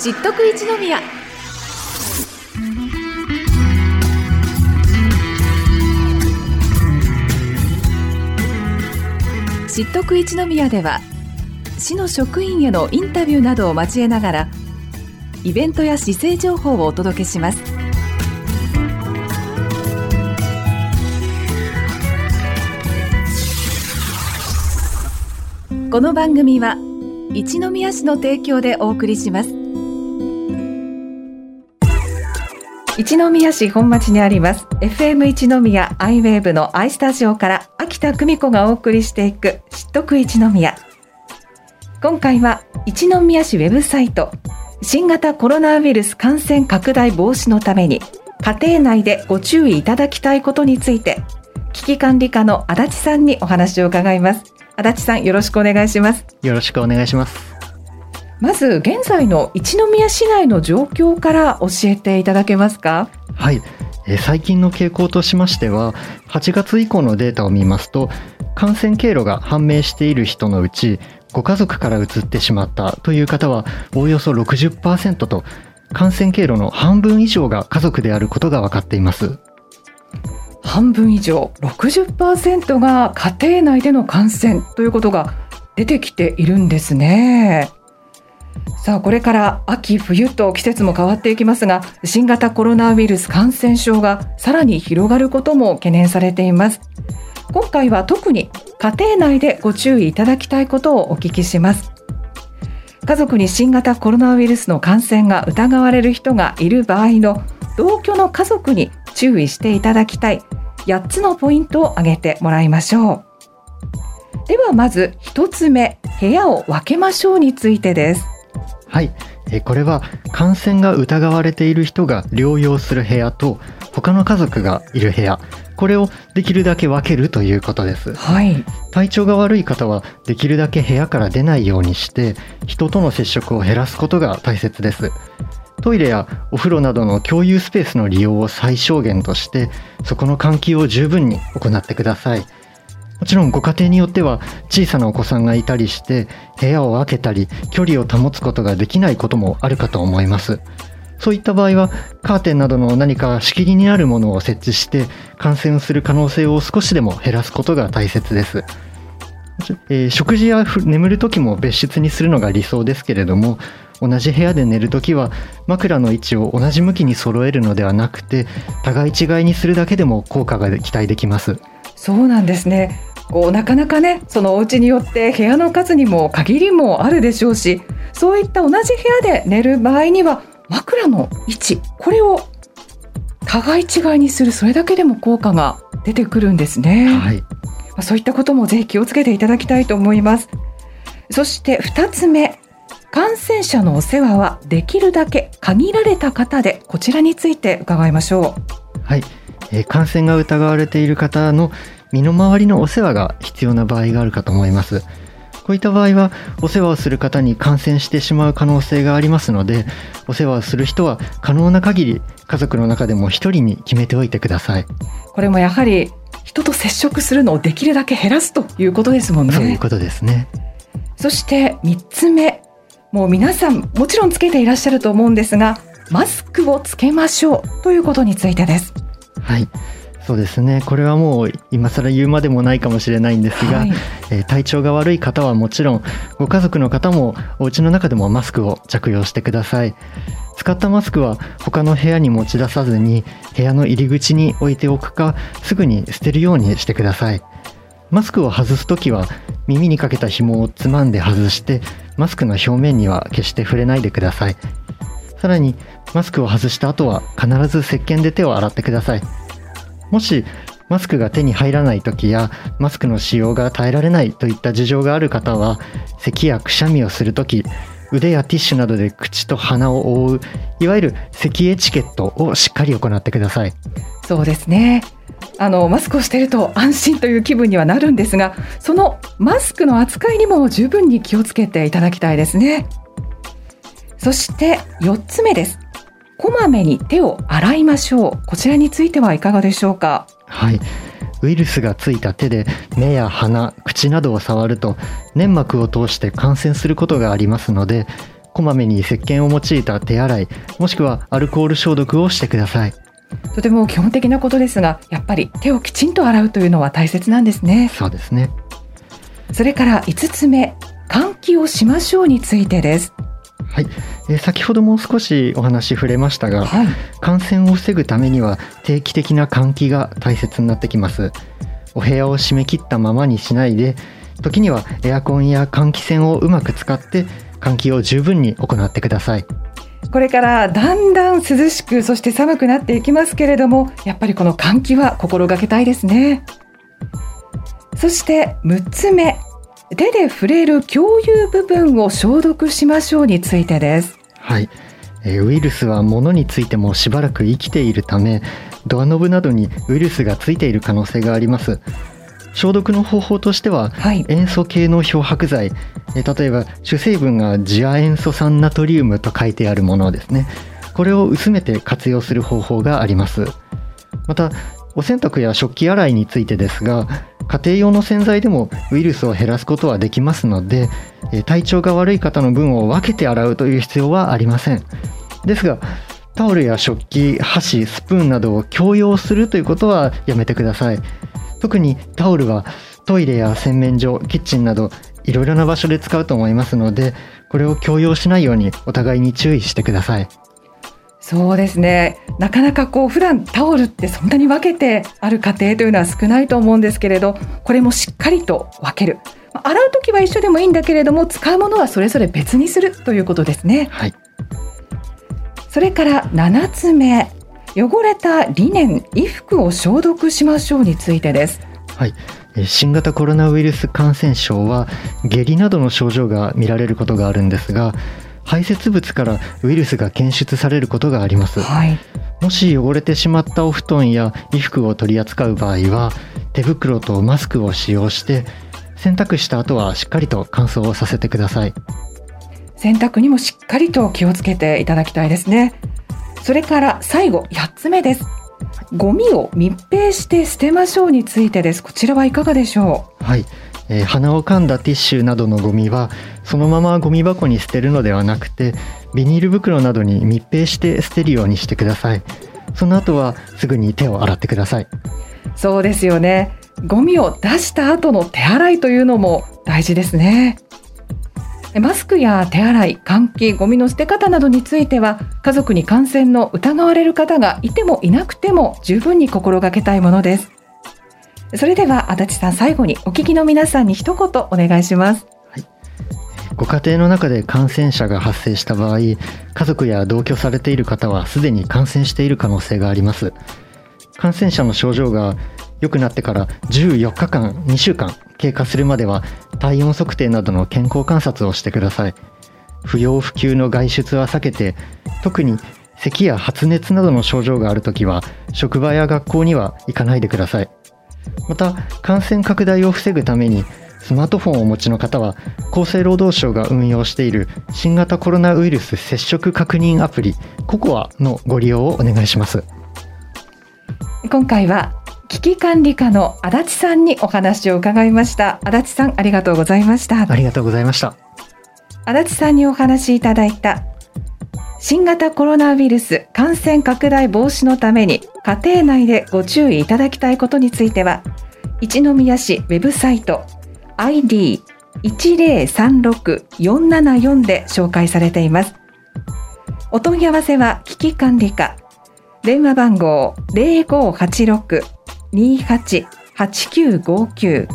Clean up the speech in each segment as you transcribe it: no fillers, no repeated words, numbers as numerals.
知っとく一宮。知っとく一宮では、市の職員へのインタビューなどを交えながらイベントや市政情報をお届けします。この番組は一宮市の提供でお送りします。一宮市本町にあります FM 一宮アイウェーブのアイスタジオから秋田久美子がお送りしていく知っとく一宮。今回は一宮市ウェブサイト、新型コロナウイルス感染拡大防止のために家庭内でご注意いただきたいことについて、危機管理課の足立さんにお話を伺います。足立さん、よろしくお願いします。 よろしくお願いします。 まず現在の一宮市内の状況から教えていただけますか？ はい、最近の傾向としましては、8月以降のデータを見ますと、感染経路が判明している人のうちご家族から移ってしまったという方はおおよそ 60% と、感染経路の半分以上が家族であることが分かっています。 半分以上 60% が家庭内での感染ということが出てきているんですね。さあ、これから秋冬と季節も変わっていきますが、新型コロナウイルス感染症がさらに広がることも懸念されています。今回は特に家庭内でご注意いただきたいことをお聞きします。家族に新型コロナウイルスの感染が疑われる人がいる場合の同居の家族に注意していただきたい8つのポイントを挙げてもらいましょう。ではまず1つ目、部屋を分けましょうについてです。 はい、これは感染が疑われている人が療養する部屋と他の家族がいる部屋、これをできるだけ分けるということです。 はい、 体調が悪い方はできるだけ部屋から出ないようにして人との接触を減らすことが大切です。トイレやお風呂などの共有スペースの利用を最小限として、そこの換気を十分に行ってください。もちろんご家庭によっては小さなお子さんがいたりして部屋を分けたり距離を保つことができないこともあるかと思います。そういった場合はカーテンなどの何か仕切りになるものを設置して感染する可能性を少しでも減らすことが大切です。食事や眠る時も別室にするのが理想ですけれども、同じ部屋で寝るときは枕の位置を同じ向きに揃えるのではなくて、互い違いにするだけでも効果が期待できます。 そうなんですね。なかなかね、そのお家によって部屋の数にも限りもあるでしょうし、そういった同じ部屋で寝る場合には枕の位置、これを互い違いにする、それだけでも効果が出てくるんですね。 はい、 そういったこともぜひ気をつけていただきたいと思います。そして2つ目、感染者のお世話はできるだけ限られた方で、こちらについて伺いましょう。 はい、感染が疑われている方の身の回りのお世話が必要な場合があるかと思います。こういった場合はお世話をする方に感染してしまう可能性がありますので、お世話をする人は可能な限り家族の中でも一人に決めておいてください。 これもやはり人と接触するのをできるだけ減らすということですもんね。 そういうことですね。 そして3つ目、もう皆さんもちろんつけていらっしゃると思うんですが、マスクをつけましょうということについてです。 はい、そうですね。これはもう今更言うまでもないかもしれないんですが、体調が悪い方はもちろんご家族の方もお家の中でもマスクを着用してください。使ったマスクは他の部屋に持ち出さずに部屋の入り口に置いておくか、すぐに捨てるようにしてください。マスクを外すときは耳にかけた紐をつまんで外して、マスクの表面には決して触れないでください。さらにマスクを外した後は必ず石鹸で手を洗ってください。もしマスクが手に入らないときやマスクの使用が耐えられないといった事情がある方は、咳やくしゃみをするとき、腕やティッシュなどで口と鼻を覆う、いわゆる咳エチケットをしっかり行ってください。 そうですね。マスクをしていると安心という気分にはなるんですが、そのマスクの扱いにも十分に気をつけていただきたいですね。そして4つ目です。こまめに手を洗いましょう。こちらについてはいかがでしょうか？ はい、ウイルスがついた手で目や鼻、口などを触ると粘膜を通して感染することがありますので、 こまめに石鹸を用いた手洗い、もしくはアルコール消毒をしてください。 とても基本的なことですが、やっぱり手をきちんと洗うというのは大切なんですね。 そうですね。 それから5つ目、換気をしましょうについてです。 はい、先ほども少しお話触れましたが、 はい、 感染を防ぐためには定期的な換気が大切になってきます。お部屋を閉め切ったままにしないで、時にはエアコンや換気扇をうまく使って換気を十分に行ってください。 これからだんだん涼しく、そして寒くなっていきますけれども、やっぱりこの換気は心がけたいですね。そして6つ目、手で触れる共有部分を消毒しましょうについてです。 はい、ウイルスは物についてもしばらく生きているため、ドアノブなどにウイルスがついている可能性があります。消毒の方法としては、塩素系の漂白剤、例えば主成分が次亜塩素酸ナトリウムと書いてあるものですね。これを薄めて活用する方法があります。またお洗濯や食器洗いについてですが、家庭用の洗剤でもウイルスを減らすことはできますので、体調が悪い方の分を分けて洗うという必要はありません。ですがタオルや食器、箸、スプーンなどを共用するということはやめてください。特にタオルはトイレや洗面所、キッチンなどいろいろな場所で使うと思いますので、これを共用しないようにお互いに注意してください。 そうですね、なかなか普段タオルってそんなに分けてある家庭というのは少ないと思うんですけれど、これもしっかりと分ける。洗うときは一緒でもいいんだけれども、使うものはそれぞれ別にするということですね。 はい、 それから7つ目、汚れたリネン、衣服を消毒しましょうについてです。 はい、新型コロナウイルス感染症は下痢などの症状が見られることがあるんですが、排泄物からウイルスが検出されることがあります。 はい、 もし汚れてしまったお布団や衣服を取り扱う場合は、手袋とマスクを使用して洗濯した後はしっかりと乾燥をさせてください。 洗濯にもしっかりと気をつけていただきたいですね。それから最後8つ目です。ゴミを密閉して捨てましょうについてです。こちらはいかがでしょう。 はい、鼻を噛んだティッシュなどのゴミはそのままゴミ箱に捨てるのではなくて、ビニール袋などに密閉して捨てるようにしてください。その後はすぐに手を洗ってください。 そうですよね。ゴミを出した後の手洗いというのも大事ですね。マスクや手洗い、換気、ゴミの捨て方などについては、家族に感染の疑われる方がいてもいなくても十分に心がけたいものです。それでは足立さん、最後にお聞きの皆さんに一言お願いします。 はい、ご家庭の中で感染者が発生した場合、家族や同居されている方はすでに感染している可能性があります。感染者の症状が良くなってから14日間、2週間経過するまでは体温測定などの健康観察をしてください。不要不急の外出は避けて、特に咳や発熱などの症状があるときは職場や学校には行かないでください。また感染拡大を防ぐためにスマートフォンをお持ちの方は厚生労働省が運用している新型コロナウイルス接触確認アプリココアのご利用をお願いします。 今回は危機管理課の足立さんにお話を伺いました。足立さん、ありがとうございました。 ありがとうございました。 足立さんにお話しいただいた新型コロナウイルス感染拡大防止のために家庭内でご注意いただきたいことについては、一宮市ウェブサイト ID1036474 で紹介されています。お問い合わせは危機管理課、電話番号 0586-288959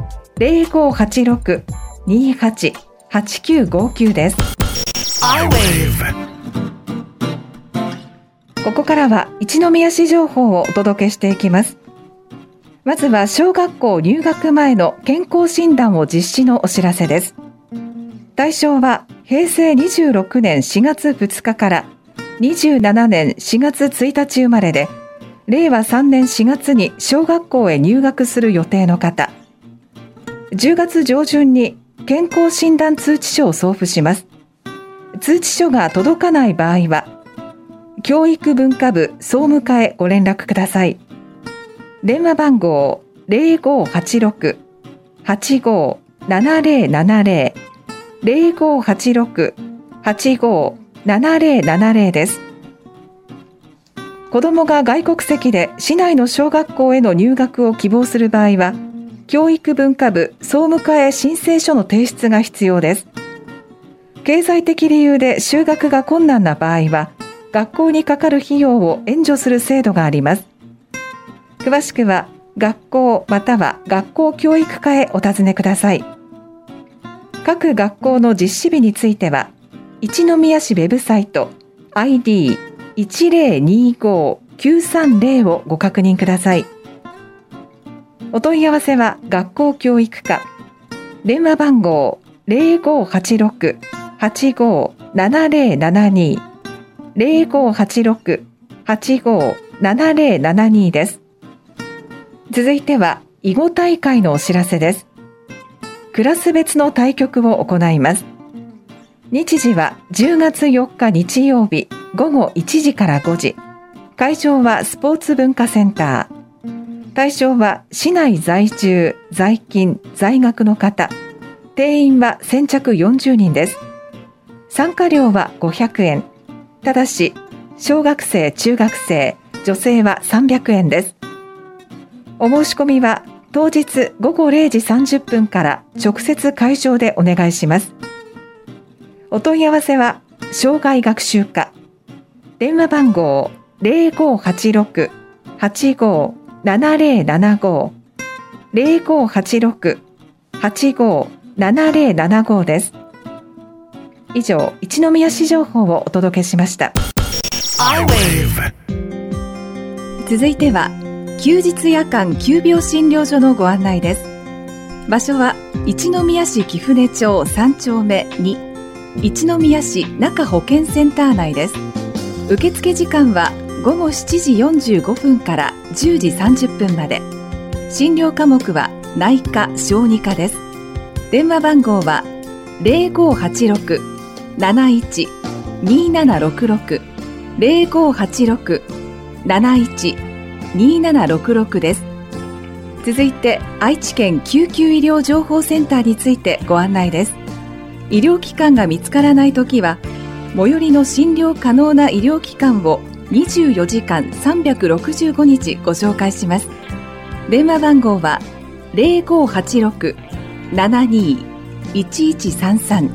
0586-288959 です。ここからは一宮市情報をお届けしていきます。まずは小学校入学前の健康診断を実施のお知らせです。対象は平成26年4月2日から27年4月1日生まれで、令和3年4月に小学校へ入学する予定の方、10月上旬に健康診断通知書を送付します。通知書が届かない場合は教育文化部総務課へご連絡ください。電話番号 0586-857070 0586 857070です。子どもが外国籍で市内の小学校への入学を希望する場合は、教育文化部総務課へ申請書の提出が必要です。経済的理由で就学が困難な場合は、学校にかかる費用を援助する制度があります。詳しくは学校または学校教育課へお尋ねください。各学校の実施日については、一宮市ウェブサイト ID1025-930 をご確認ください。お問い合わせは学校教育課、電話番号 0586-857072 0586-857072 です。続いては囲碁大会のお知らせです。クラス別の対局を行います。日時は10月4日日曜日午後1時から5時。会場はスポーツ文化センター。対象は市内在住、在勤、在学の方。定員は先着40人です。参加料は500円。ただし、小学生、中学生、女性は300円です。お申し込みは当日午後0時30分から直接会場でお願いします。お問い合わせは障害学習課。電話番号 0586-857075 0586-857075 です。以上、一宮市情報をお届けしました。続いては休日夜間急病診療所のご案内です。場所は一宮市貴船町3丁目2、一宮市中保健センター内です。受付時間は午後7時45分から10時30分まで。診療科目は内科・小児科です。電話番号は 0586-71-2766 0586-71-2766 です。続いて愛知県救急医療情報センターについてご案内です。医療機関が見つからないときは、最寄りの診療可能な医療機関を24時間365日ご紹介します。電話番号は 0586-72-1133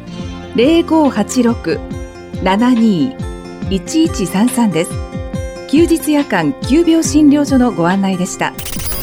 0586-72-1133 です。休日夜間急病診療所のご案内でした。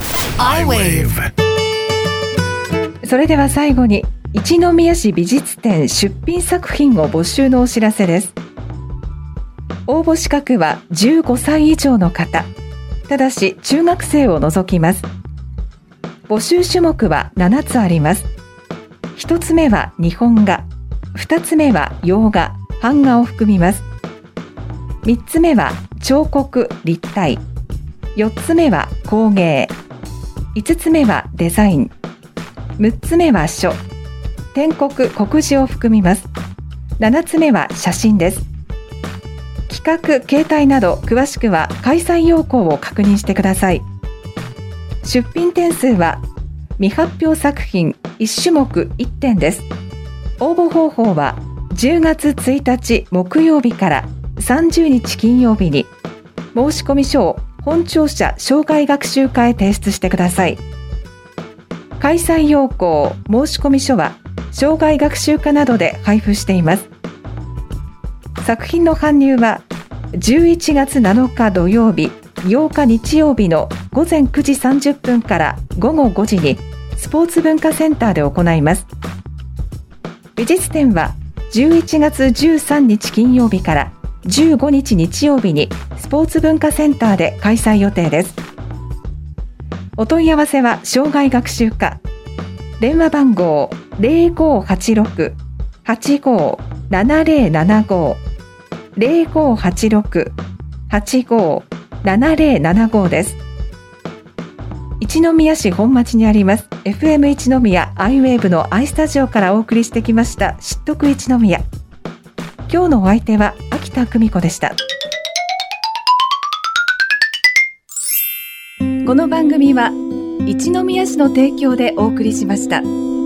それでは最後に一宮市美術展出品作品を募集のお知らせです。応募資格は15歳以上の方、ただし中学生を除きます。募集種目は7つあります。1つ目は日本画、2つ目は洋画、版画を含みます。3つ目は彫刻・立体、4つ目は工芸、5つ目はデザイン、6つ目は書、篆刻・刻字を含みます。7つ目は写真です。企画・形態など詳しくは開催要項を確認してください。出品点数は未発表作品1種目1点です。応募方法は10月1日木曜日から30日金曜日に申込書を本庁舎障害学習課へ提出してください。開催要項・申込書は障害学習課などで配布しています。作品の搬入は11月7日土曜日、8日日曜日の午前9時30分から午後5時にスポーツ文化センターで行います。美術展は11月13日金曜日から15日日曜日にスポーツ文化センターで開催予定です。お問い合わせは障害学習課、電話番号 0586-857075 0586-857075 です。一宮市本町にあります FM 一宮アイウェーブのアイスタジオからお送りしてきました知得一宮。今日のお相手は秋田久美子でした。この番組は一宮市の提供でお送りしました。